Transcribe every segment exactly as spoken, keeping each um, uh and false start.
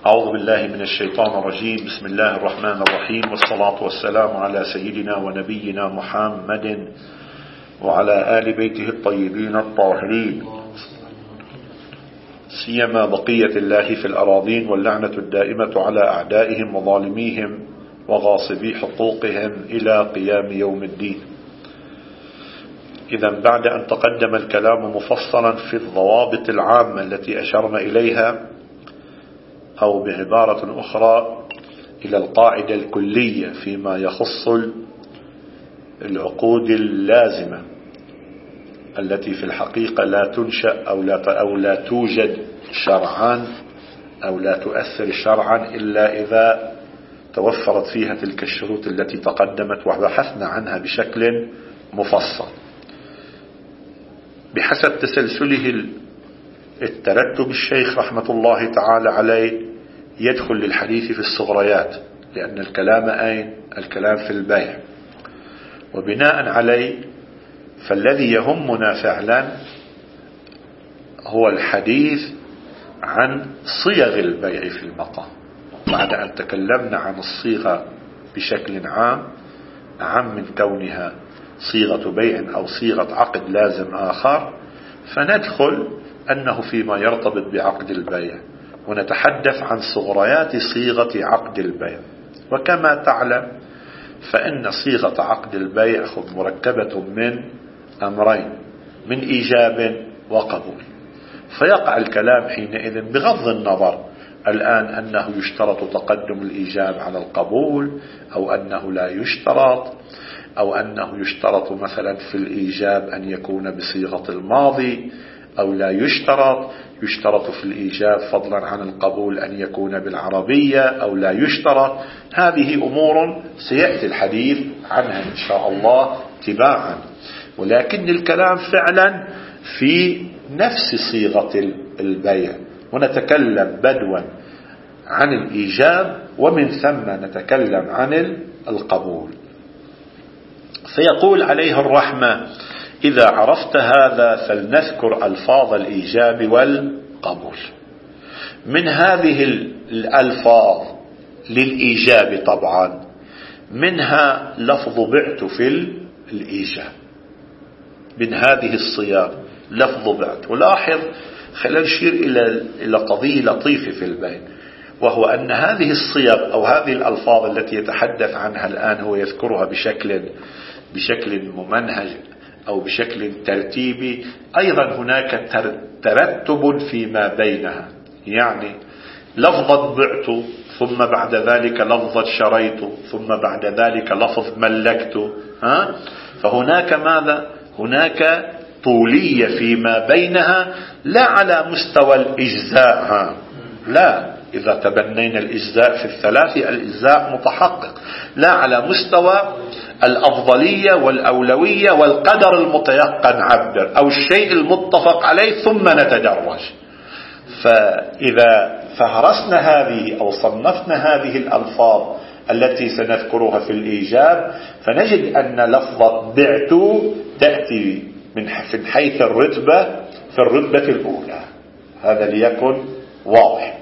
أعوذ بالله من الشيطان الرجيم. بسم الله الرحمن الرحيم، والصلاة والسلام على سيدنا ونبينا محمد وعلى آل بيته الطيبين الطاهرين، سيما بقية الله في الأراضين، واللعنة الدائمة على أعدائهم وظالميهم وغاصبي حقوقهم إلى قيام يوم الدين. إذا بعد أن تقدم الكلام مفصلا في الضوابط العامة التي أشرنا إليها، أو بعبارة أخرى إلى القاعدة الكلية فيما يخص العقود اللازمة التي في الحقيقة لا تنشأ أو لا, أو لا توجد شرعا أو لا تؤثر شرعا إلا إذا توفرت فيها تلك الشروط التي تقدمت وبحثنا عنها بشكل مفصل بحسب تسلسله الترتب. الشيخ رحمة الله تعالى عليه يدخل للحديث في الصغريات، لأن الكلام أين؟ الكلام في البيع، وبناء عليه فالذي يهمنا فعلا هو الحديث عن صيغ البيع في المقام. بعد أن تكلمنا عن الصيغة بشكل عام، أعم من كونها صيغة بيع أو صيغة عقد لازم آخر، فندخل أنه فيما يرتبط بعقد البيع ونتحدث عن صغريات صيغة عقد البيع. وكما تعلم فإن صيغة عقد البيع مركبة من أمرين، من إيجاب وقبول، فيقع الكلام حينئذ بغض النظر الآن أنه يشترط تقدم الإيجاب على القبول أو أنه لا يشترط، أو أنه يشترط مثلا في الإيجاب أن يكون بصيغة الماضي أو لا يشترط، يشترط في الإيجاب فضلا عن القبول أن يكون بالعربية أو لا يشترط. هذه أمور سيأتي الحديث عنها إن شاء الله تباعا، ولكن الكلام فعلا في نفس صيغة البيع، ونتكلم بدوا عن الإيجاب ومن ثم نتكلم عن القبول. فيقول عليه الرحمة: إذا عرفت هذا فلنذكر ألفاظ الإيجاب والقبول. من هذه الألفاظ للإيجاب طبعا منها لفظ بعت في الإيجاب، من هذه الصيغ لفظ بعت. ولاحظ، خلينا نشير إلى إلى قضية لطيفة في البيع، وهو أن هذه الصيغ أو هذه الألفاظ التي يتحدث عنها الآن هو يذكرها بشكل بشكل ممنهج أو بشكل ترتيبي، أيضا هناك ترتب فيما بينها. يعني لفظة بعت ثم بعد ذلك لفظة شريت ثم بعد ذلك لفظ ملكت، ها؟ فهناك ماذا؟ هناك طولية فيما بينها، لا على مستوى الإجزاء، ها؟ لا، إذا تبنينا الإجزاء في الثلاثة الإجزاء متحقق، لا على مستوى الأفضلية والأولوية والقدر المتيقن عبر أو الشيء المتفق عليه ثم نتدرج. فإذا فهرسنا هذه أو صنفنا هذه الألفاظ التي سنذكرها في الإيجاب، فنجد أن لفظة بعت تأتي من حيث الرتبة في الرتبة الأولى، هذا ليكن واضح.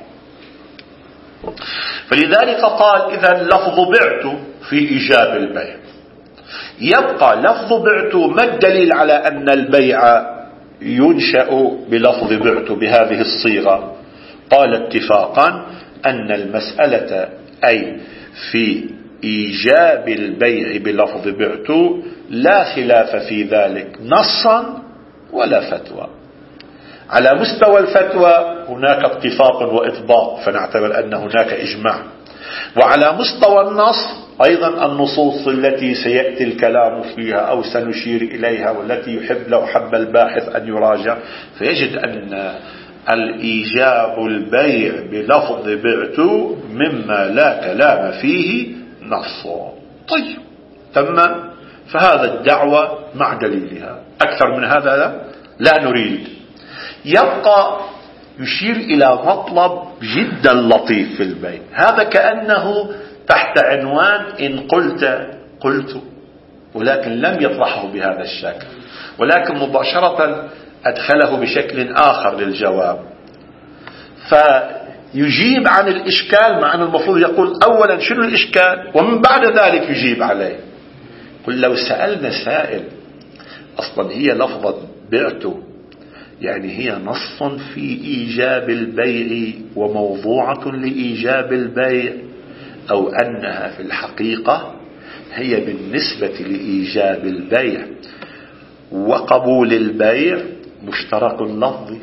فلذلك قال: إذا لفظ بعت في إيجاب البيع. يبقى لفظ بعت، ما الدليل على أن البيع ينشأ بلفظ بعت بهذه الصيغة؟ قال: اتفاقا أن المسألة أي في إيجاب البيع بلفظ بعت لا خلاف في ذلك نصا ولا فتوى. على مستوى الفتوى هناك اتفاق وإطباق، فنعتبر أن هناك إجماع. وعلى مستوى النص أيضا النصوص التي سيأتي الكلام فيها أو سنشير إليها والتي يحب لو حب الباحث أن يراجع، فيجد أن الإيجاب البيع بلفظ بعت مما لا كلام فيه نص. طيب، تمام. فهذا الدعوة مع دليلها، أكثر من هذا لا, لا نريد. يبقى يشير إلى مطلب جدا لطيف في البيع، هذا كأنه تحت عنوان إن قلت قلت، ولكن لم يطرحه بهذا الشكل، ولكن مباشرة أدخله بشكل آخر للجواب. يجيب عن الإشكال، مع أنه المفروض يقول أولا شنو الإشكال ومن بعد ذلك يجيب عليه. قل لو سألنا سائل أصلا هي لفظة بعت يعني هي نص في إيجاب البيع وموضوعة لإيجاب البيع، أو أنها في الحقيقة هي بالنسبة لإيجاب البيع وقبول البيع مشترك لفظي.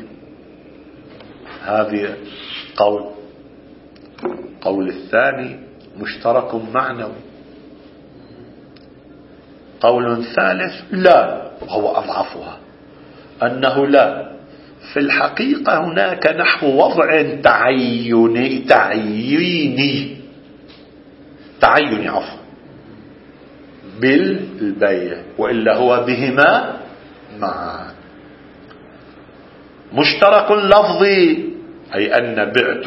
هذه قول. قول الثاني مشترك معنوي. قول ثالث لا، وهو أضعفها، أنه لا، في الحقيقة هناك نحو وضع تعيني تعييني تعيني عفوا بالبيع، وإلا هو بهما معا. مشترك لفظي أي أن بعت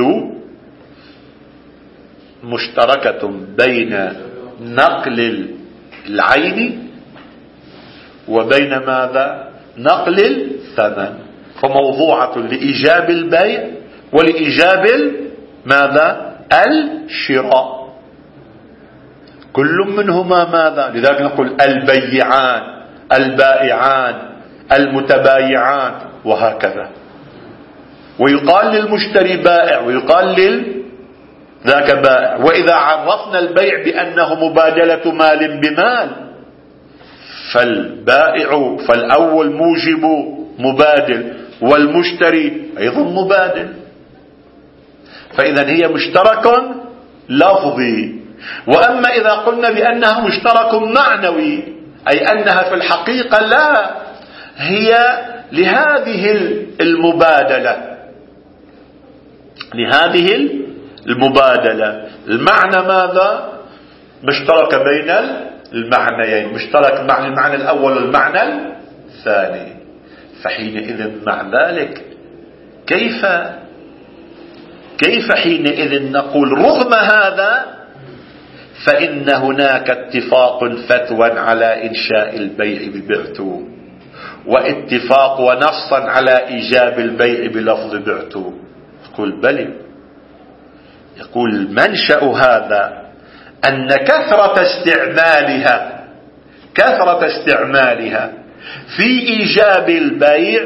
مشتركة بين نقل العين وبين ماذا؟ نقل الثمن، فموضوعة لإيجاب البيع ولإيجاب ماذا؟ الشراء، كل منهما ماذا؟ لذلك نقول البيعان البائعان المتبايعان وهكذا. ويقال للمشتري بائع ويقال لذاك بائع. وإذا عرفنا البيع بأنه مبادلة مال بمال، فالبائع فالأول موجب مبادل والمشتري أيضا مبادل، فإذا هي مشترك لفظي. وأما إذا قلنا بأنها مشترك معنوي أي أنها في الحقيقة لا، هي لهذه المبادلة لهذه المبادلة المعنى ماذا؟ مشترك بين المعنيين، مشترك مع المعنى الأول والمعنى الثاني. فحينئذ مع ذلك كيف كيف حينئذ نقول رغم هذا فإن هناك اتفاق فتوى على إنشاء البيع ببعت، واتفاق ونصا على إيجاب البيع بلفظ بعت؟ يقول بلي. يقول منشأ هذا أن كثرة استعمالها كثرة استعمالها في إيجاب البيع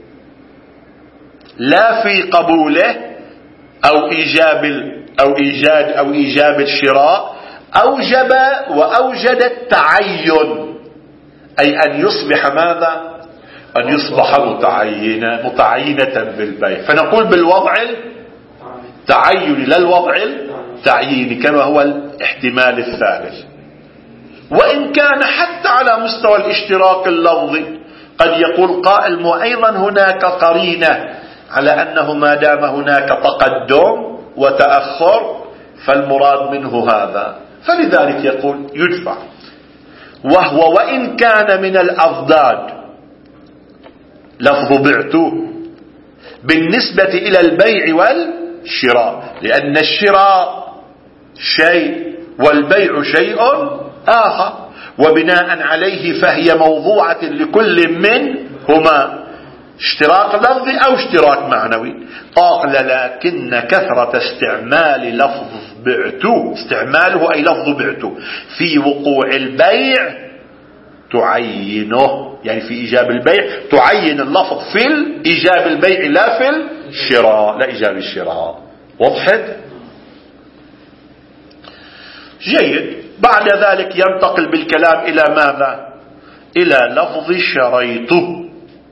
لا في قبوله أو إيجاب أو إيجاد أو إيجاب الشراء أوجب وأوجد التعين، أي أن يصبح ماذا؟ أن يصبح متعينة متعينة بالبيع. فنقول بالوضع التعين لا الوضع التعيين كما هو الاحتمال الثالث. وإن كان حتى على مستوى الاشتراك اللفظي قد يقول قائل وأيضا هناك قرينة على أنه ما دام هناك تقدم وتأخر فالمراد منه هذا، فلذلك يقول يدفع. وهو وإن كان من الأضداد لفظ بعته بالنسبة إلى البيع والشراء، لأن الشراء شيء والبيع شيء آخر، وبناء عليه فهي موضوعة لكل منهما اشتراك لفظي أو اشتراك معنوي. قال لكن كثرة استعمال لفظ بعته استعماله أي لفظ بعته في وقوع البيع تعينه، يعني في إيجاب البيع تعين اللفظ في إيجاب البيع لا في الشراء، لا إيجاب الشراء. وضحت؟ جيد. بعد ذلك ينتقل بالكلام إلى ماذا؟ إلى لفظ شريطه.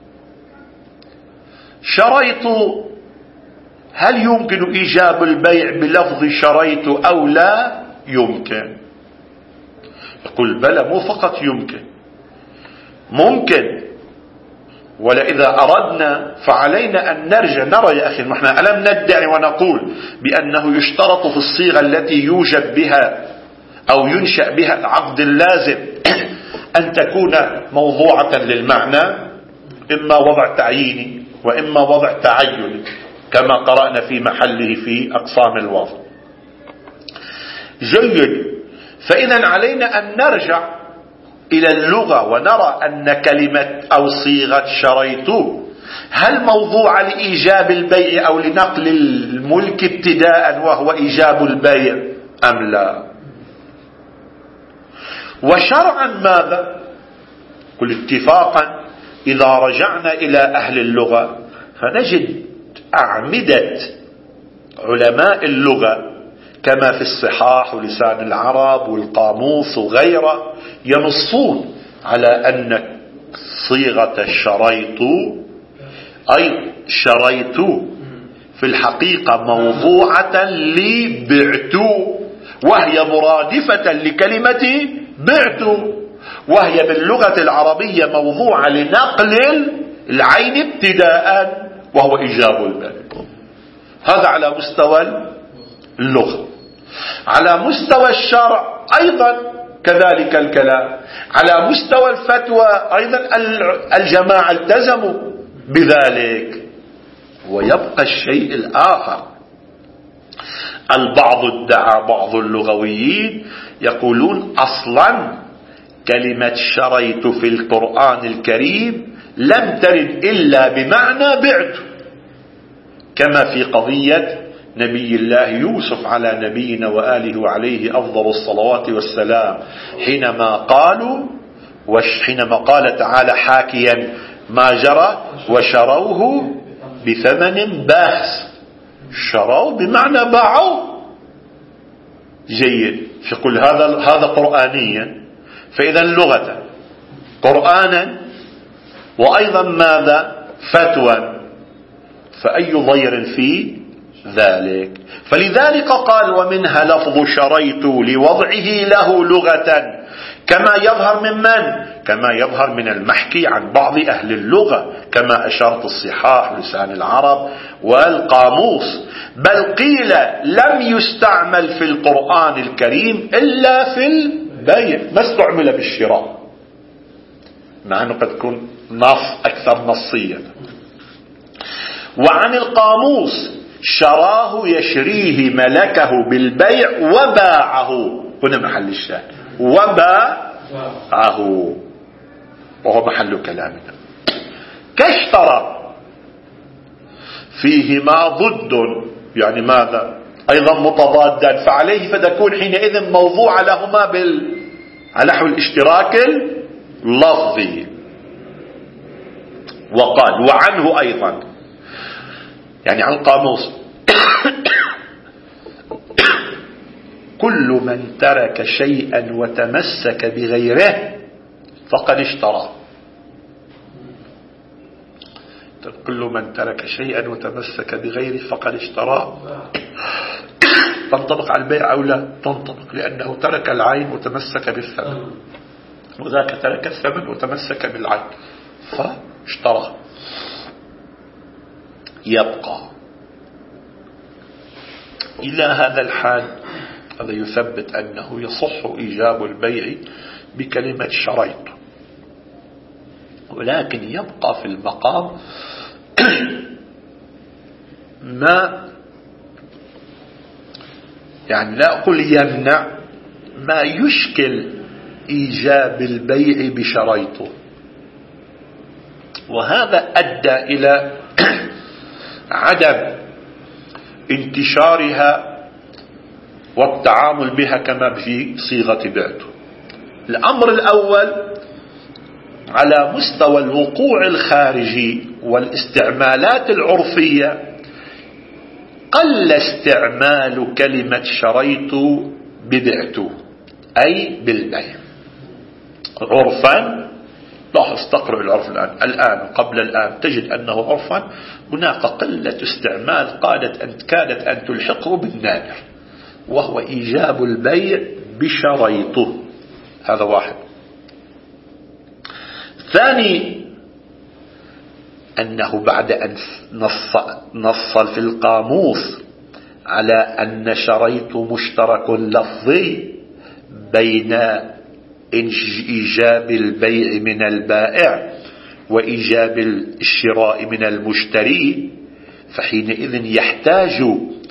شريط هل يمكن إيجاب البيع بلفظ شريط أو لا يمكن؟ يقول بلى، مو فقط يمكن، ممكن. ولإذا أردنا فعلينا أن نرجع نرى يا أخي، نحن ألم ندعي ونقول بأنه يشترط في الصيغة التي يوجد بها أو ينشأ بها العقد اللازم أن تكون موضوعة للمعنى، إما وضع تعييني وإما وضع تعيني كما قرأنا في محله في أقسام الوضع. جيد. فإذا علينا أن نرجع إلى اللغة ونرى أن كلمة أو صيغة شريط هل موضوع لإيجاب البيع أو لنقل الملك ابتداء وهو إيجاب البيع أم لا؟ وشرعا ماذا؟ قل اتفاقا إذا رجعنا إلى أهل اللغة فنجد أعمدة علماء اللغة كما في الصحاح ولسان العرب والقاموس وغيره ينصون على أن صيغة الشريط أي شريت في الحقيقة موضوعة لبعت، وهي مرادفة لكلمة بعت، وهي باللغة العربية موضوعة لنقل العين ابتداء وهو إيجاب البيع. هذا على مستوى اللغة. على مستوى الشرع أيضا كذلك الكلام. على مستوى الفتوى أيضا الجماعة التزموا بذلك. ويبقى الشيء الآخر، البعض ادعى بعض اللغويين يقولون أصلا كلمة شريت في القرآن الكريم لم ترد إلا بمعنى بعت، كما في قضية نبي الله يوسف على نبينا وآله وعليه أفضل الصلوات والسلام، حينما قالوا حينما قال تعالى حاكيا ما جرى وشروه بثمن باخس، شروا بمعنى باعوا. جيد، فيقول هذا هذا قرآنيا، فإذا لغة قرآنا وأيضا ماذا فتوى، فأي ضير في ذلك؟ فلذلك قال ومنها لفظ شريت لوضعه له لغة، كما يظهر من من؟ كما يظهر من المحكي عن بعض أهل اللغة، كما أشرت الصحاح لسان العرب والقاموس. بل قيل لم يستعمل في القرآن الكريم إلا في البيع، ما استعمل بالشراء، مع أنه قد يكون نص أكثر نصيا. وعن القاموس شراه يشريه ملكه بالبيع وباعه، هنا محل الشاهد، وباعه وهو محل كلامنا. كاشترى فيهما ضد، يعني ماذا؟ أيضا متضادا، فعليه فتكون حينئذ موضوع لهما بال على نحو الاشتراك اللفظي. وقال وعنه أيضا، يعني عن القاموس كل من ترك شيئا وتمسك بغيره فقد اشترى. كل من ترك شيئا وتمسك بغيره فقد اشترى تنطبق على البيع أو لا؟ تنطبق، لأنه ترك العين وتمسك بالثمن، وذاك ترك الثمن وتمسك بالعين فاشترى. يبقى إلى هذا الحال هذا يثبت أنه يصح إيجاب البيع بكلمة شريط، ولكن يبقى في المقام ما يعني لا أقول يمنع، ما يشكل إيجاب البيع بشريطه، وهذا أدى إلى عدم انتشارها والتعامل بها كما في صيغة بعته. الأمر الأول على مستوى الوقوع الخارجي والاستعمالات العرفية، قل استعمال كلمة شريت ببعته أي بالبيع عرفا. لاحظ تقرأ العرف الآن الآن قبل الآن تجد أنه عرفا هناك قلة استعمال قادت أن كادت أن تلحقه بالنادر، وهو إيجاب البيع بشريطه. هذا واحد. ثاني أنه بعد أن نص, نص في القاموس على أن شريط مشترك لفظي بين إيجاب البيع من البائع وإيجاب الشراء من المشتري، فحينئذ يحتاج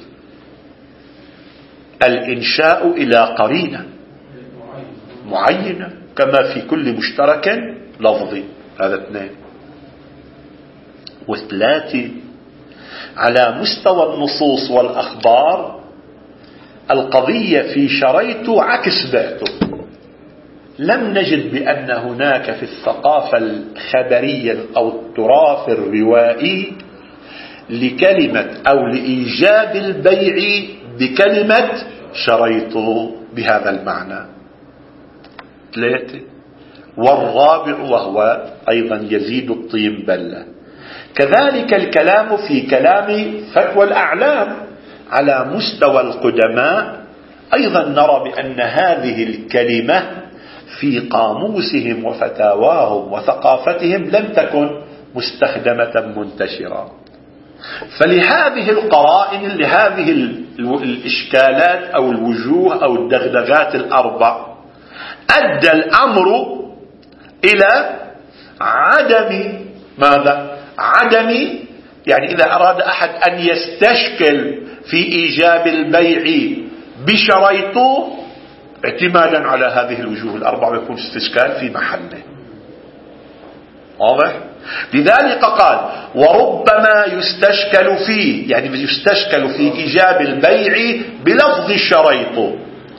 الإنشاء إلى قرينة معينة كما في كل مشترك لفظي. هذا اثنين. وثلاثة على مستوى النصوص والأخبار القضية في شريت عكس بعته. لم نجد بأن هناك في الثقافة الخبرية أو التراث الروائي لكلمة أو لإيجاب البيع بكلمة شريت بهذا المعنى. ثلاثة. والرابع وهو أيضا يزيد الطين بلة، كذلك الكلام في كلام فتوى الأعلام على مستوى القدماء أيضا نرى بأن هذه الكلمة في قاموسهم وفتاواهم وثقافتهم لم تكن مستخدمة منتشرة. فلهذه القرائن لهذه الإشكالات أو الوجوه أو الدغدغات الأربع أدى الأمر إلى عدم ماذا؟ عدم يعني إذا أراد أحد أن يستشكل في إيجاب البيع بشريط اعتمادا على هذه الوجوه الأربعة يكون استشكال في محله. واضح؟ لذلك قال وربما يستشكل فيه، يعني يستشكل في إيجاب البيع بلفظ الشريط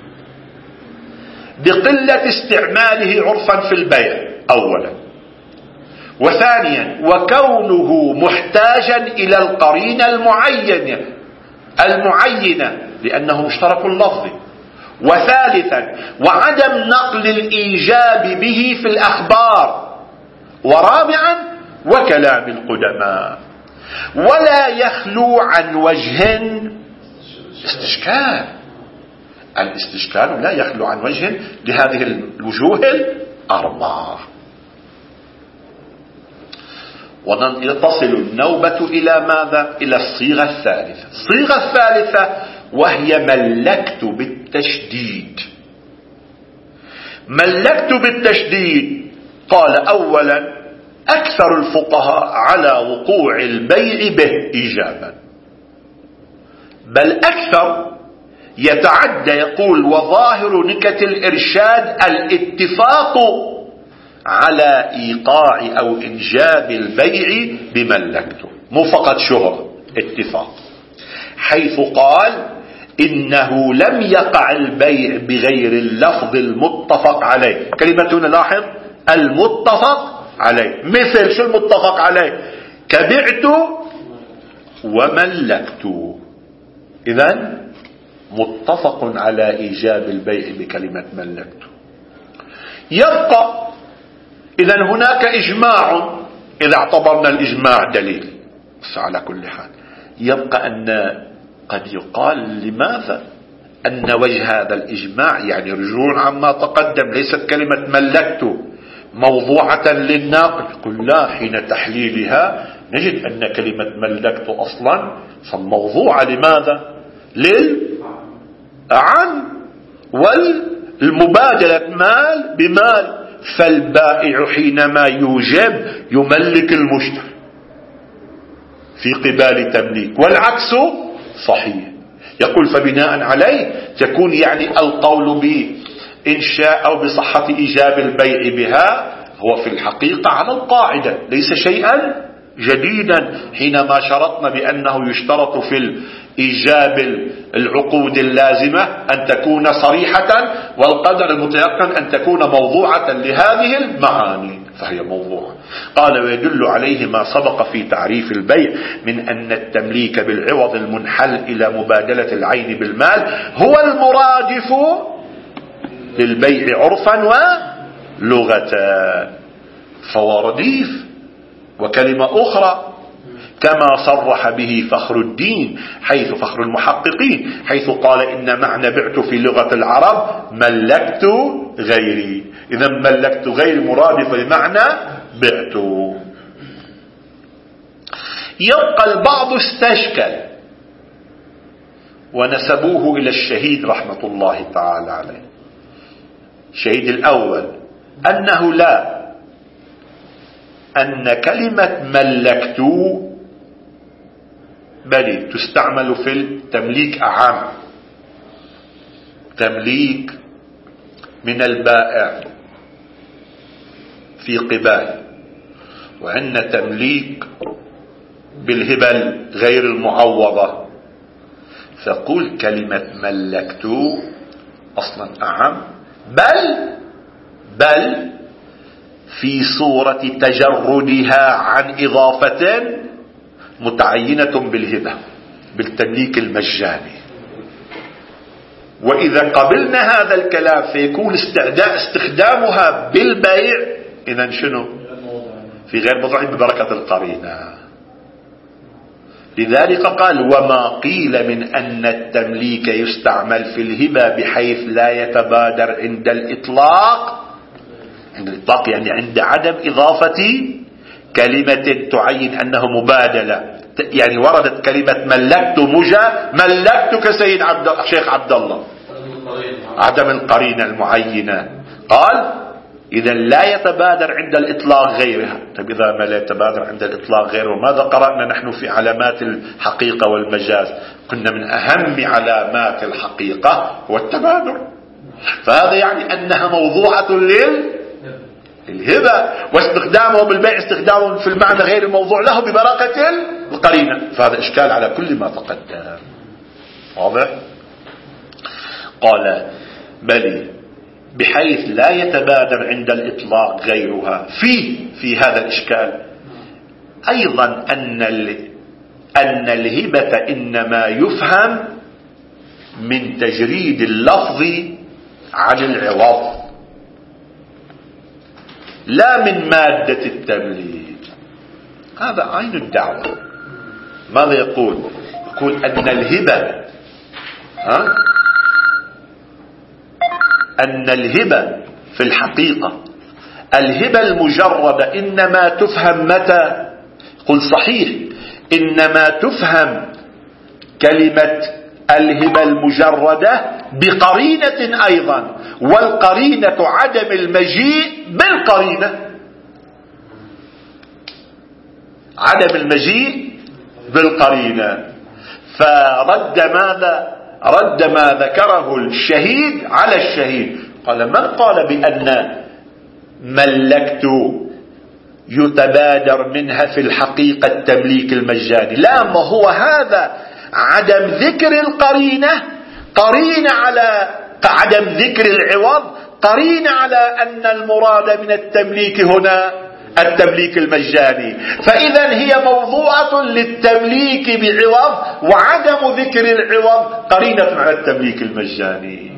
بقلة استعماله عرفا في البيع أولا، وثانيا وكونه محتاجا إلى القرينة المعينة المعينة لأنه مشترك اللفظ، وثالثا وعدم نقل الإيجاب به في الأخبار، ورابعا وكلام القدماء. ولا يخلو عن وجه استشكال، الاستشكال لا يخلو عن وجه لهذه الوجوه الأربعة. وتصل النوبة إلى ماذا؟ إلى الصيغة الثالثة. الصيغة الثالثة وهي ملكت بالتشديد. ملكت بالتشديد قال أولا أكثر الفقهاء على وقوع البيع به إيجابا، بل أكثر يتعدى يقول وظاهر نكت الإرشاد الاتفاق على إيقاع أو إنجاب البيع بملكته، مو فقط شهرة، اتفاق، حيث قال إنه لم يقع البيع بغير اللفظ المتفق عليه. كلمة هنا لاحظ المتفق عليه، مثل شو المتفق عليه؟ كبعت وملكت. إذن متفق على إيجاب البيع بكلمة ملكت. يبقى إذن هناك إجماع إذا اعتبرنا الإجماع دليل، بس على كل حال يبقى أن قد يقال لماذا أن وجه هذا الإجماع يعني رجوع عما تقدم ليست كلمة ملكت موضوعة للناقل. يقول لا، حين تحليلها نجد أن كلمة ملكت أصلا فموضوعة لماذا؟ للعن والمبادلة مال بمال، فالبائع حينما يوجب يملك المشتري في قبال تمليك، والعكس صحيح. يقول فبناء عليه تكون يعني القول بإنشاء أو بصحة إيجاب البيع بها هو في الحقيقة على القاعدة، ليس شيئا جديدا حينما شرطنا بأنه يشترط في إيجاب العقود اللازمة أن تكون صريحة، والقدر المتيقن أن تكون موضوعة لهذه المعاني، فهي موضوعة. قال ويدل عليه ما سبق في تعريف البيع من أن التمليك بالعوض المنحل إلى مبادلة العين بالمال هو المرادف للبيع عرفا ولغة، فهو رديف وكلمة أخرى، كما صرح به فخر الدين حيث فخر المحققين حيث قال إن معنى بعت في لغة العرب ملكت غيري. إذا ملكت غير مرادف لمعنى بعت. يبقى البعض استشكل ونسبوه إلى الشهيد رحمة الله تعالى عليه. الشهيد الأول أنه لا، أن كلمة ملكت بل تستعمل في التمليك أعم، تمليك من البائع في قبال، وعندنا تمليك بالهبة غير المعوضة. فقول كلمة ملكت أصلا أعم، بل بل في صورة تجردها عن إضافة متعينة بالهبة بالتمليك المجاني. وإذا قبلنا هذا الكلام فيكون استخدامها بالبيع إذن شنو؟ في غير موضوع ببركة القرينة. لذلك قال وما قيل من أن التمليك يستعمل في الهبة بحيث لا يتبادر عند الإطلاق، عند الإطلاق يعني عند عدم إضافة كلمة تعين أنه مبادلة. يعني وردت كلمة ملكت مجا ملكتك سيد عبد الشيخ عبد الله، عدم القرينة المعينة. قال إذا لا يتبادر عند الإطلاق غيرها. طيب إذا ما لا يتبادر عند الإطلاق غيره، ماذا قرأنا نحن في علامات الحقيقة والمجاز؟ قلنا من أهم علامات الحقيقة هو التبادر. فهذا يعني أنها موضوعة لل الهبة، واستخدامه بالبيع استخدامه في المعنى غير الموضوع له ببركة القرينة. فهذا إشكال على كل ما تقدم. واضح؟ قال بل بحيث لا يتبادر عند الإطلاق غيرها. في في هذا الإشكال أيضا أن أن الهبة إنما يفهم من تجريد اللفظ عن العوض لا من مادة التمليك. هذا عين الدعوة. ماذا يقول؟ يقول أن الهبة ها أن الهبة في الحقيقة الهبة المجردة إنما تفهم متى؟ قل صحيح إنما تفهم كلمة الهبة المجردة بقرينة أيضا، والقرينة عدم المجيء بالقرينة، عدم المجيء بالقرينة. فرد ماذا؟ رد ما ذكره الشهيد على الشهيد. قال من قال بأن ملكت يتبادر منها في الحقيقة التمليك المجاني؟ لا، ما هو هذا عدم ذكر القرينة قرينة على عدم ذكر العوض، قرينة على أن المراد من التمليك هنا التمليك المجاني. فإذا هي موضوعة للتمليك بعوض، وعدم ذكر العوض قرينة على التمليك المجاني.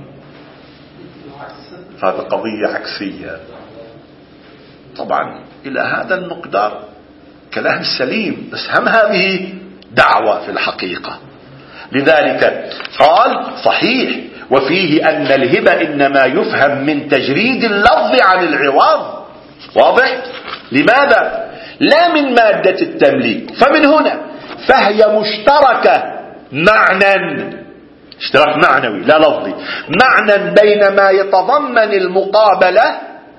هذا قضية عكسية طبعا إلى هذا المقدار. كلام سليم، بس هم هذه دعوة في الحقيقة. لذلك قال صحيح وفيه أن الهبة إنما يفهم من تجريد اللفظ عن العوض. واضح؟ لماذا؟ لا من مادة التمليك. فمن هنا فهي مشتركة معنى، اشتراك معنوي لا لفظي، معنى بين ما يتضمن المقابلة،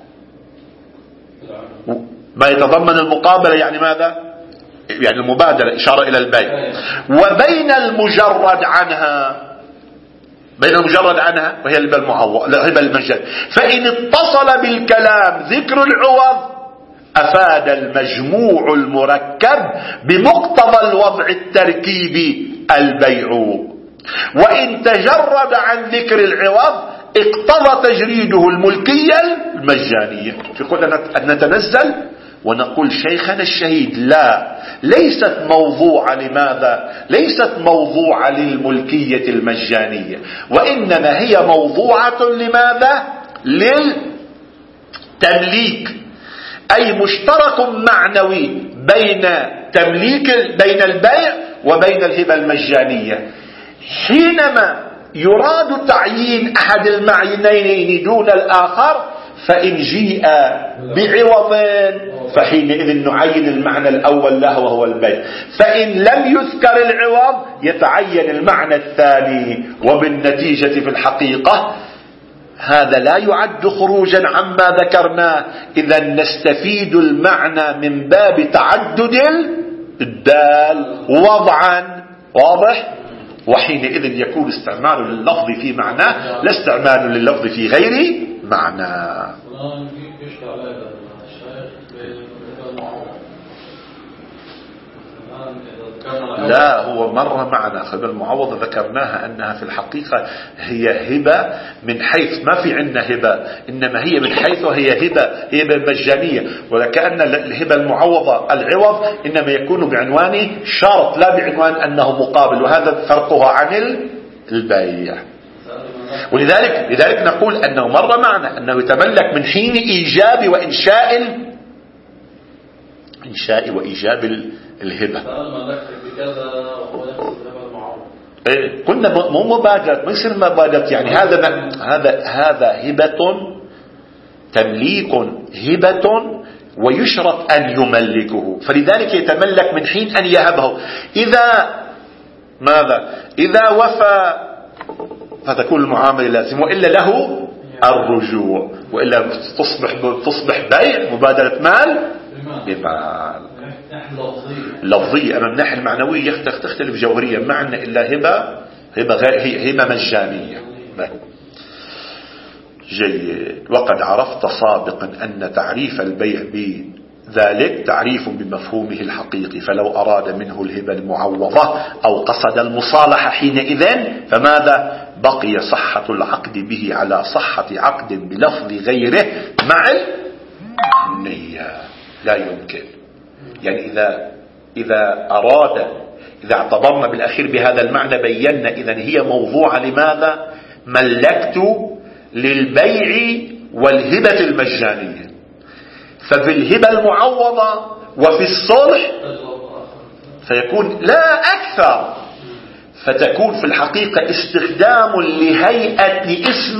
ما يتضمن المقابلة يعني ماذا؟ يعني المبادلة، إشارة إلى البيع، وبين المجرد عنها، بين المجرد عنها وهي الهبة المعوضة الهبة المجانية. فإن اتصل بالكلام ذكر العوض أفاد المجموع المركب بمقتضى الوضع التركيبي البيع، وإن تجرد عن ذكر العوض اقتضى تجريده الملكية المجانية. فقلنا أن نتنزل ونقول شيخنا الشهيد لا، ليست موضوعة. لماذا؟ ليست موضوعة للملكية المجانية، وإنما هي موضوعة لماذا؟ للتمليك، أي مشترك معنوي بين تمليك بين البيع وبين الهبة المجانية. حينما يراد تعيين أحد المعنيين دون الآخر فإن جيء بعوض فحينئذ نعين المعنى الأول له وهو البيع، فإن لم يذكر العوض يتعين المعنى الثاني. وبالنتيجة في الحقيقة هذا لا يعد خروجا عما ذكرناه، إذا نستفيد المعنى من باب تعدد الدال وضعا. واضح؟ وحينئذ يكون استعمال لللفظ في معناه لا استعمال لللفظ في غير معنى. لا هو مرة معنا الهبة المعوضة ذكرناها أنها في الحقيقة هي هبة من حيث ما في عندنا هبة، إنما هي من حيث هي هبة هبة مجانية، ولكأن الهبة المعوضة العوض إنما يكون بعنوان شرط لا بعنوان أنه مقابل، وهذا فرقها عن البيع. ولذلك لذلك نقول أنه مر معنا أنه يتملك من حين إيجاب وإنشاء إنشاء وإيجاب الهبة. إيه قلنا مو مبادرة، ما يصير مبادرة، يعني هذا هذا هذا هبة تمليك هبة ويشرط أن يملكه، فلذلك يتملك من حين أن يهبه. إذا ماذا إذا وفى فتكون المعاملة لازم، وإلا له الرجوع، وإلا تصبح تصبح بيع مبادلة مال بمال لفظية. أما من الناحية المعنوية تختلف جوهريا، معنى إلا هبة هبة غير هبة مجانية. جيد. وقد عرفت سابقا أن تعريف البيع بذلك تعريف بمفهومه الحقيقي، فلو أراد منه الهبة المعوضة أو قصد المصالحة حينئذ فماذا بقي صحة العقد به على صحة عقد بلفظ غيره مع النية. لا يمكن، يعني إذا إذا أراد إذا اعتبرنا بالأخير بهذا المعنى بينا إذن هي موضوعة لماذا ملكت للبيع والهبة المجانية، ففي الهبة المعوضة وفي الصلح فيكون لا أكثر، فتكون في الحقيقة استخدام لهيئة اسم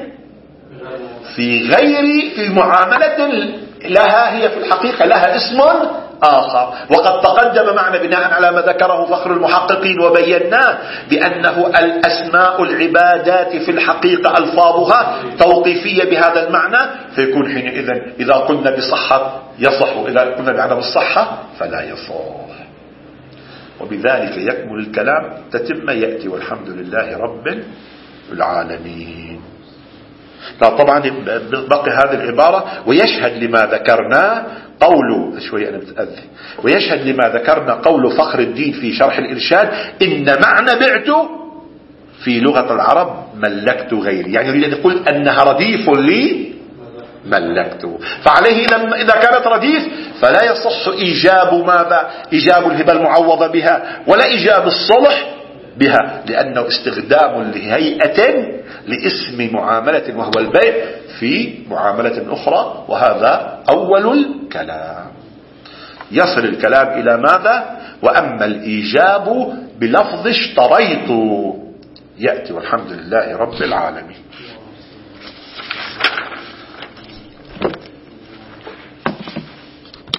في غير في معاملة لها هي في الحقيقة لها اسم آخر. وقد تقدم معنا بناء على ما ذكره فخر المحققين وبيناه بأنه الأسماء العبادات في الحقيقة ألفاظها توقيفية بهذا المعنى، فيكون حينئذ إذا قلنا بصحة يصح، وإذا قلنا بعدم الصحة فلا يصح. وبذلك يكمل الكلام تتم يأتي والحمد لله رب العالمين. لا طبعا بقي هذه العبارة ويشهد لما ذكرنا قوله شوية أنا متأذي ويشهد لما ذكرنا قول فخر الدين في شرح الإرشاد إن معنى بعت في لغة العرب ملكت غيري، يعني يريد أن يقول أنها رديف لي ملكته. فعليه لما إذا كانت رديف فلا يصح إيجاب ماذا إيجاب الهبة المعوضة بها ولا إيجاب الصلح بها، لأنه استخدام لهيئة لاسم معاملة وهو البيع في معاملة أخرى، وهذا أول الكلام. يصل الكلام إلى ماذا؟ وأما الإيجاب بلفظ اشتريت يأتي والحمد لله رب العالمين.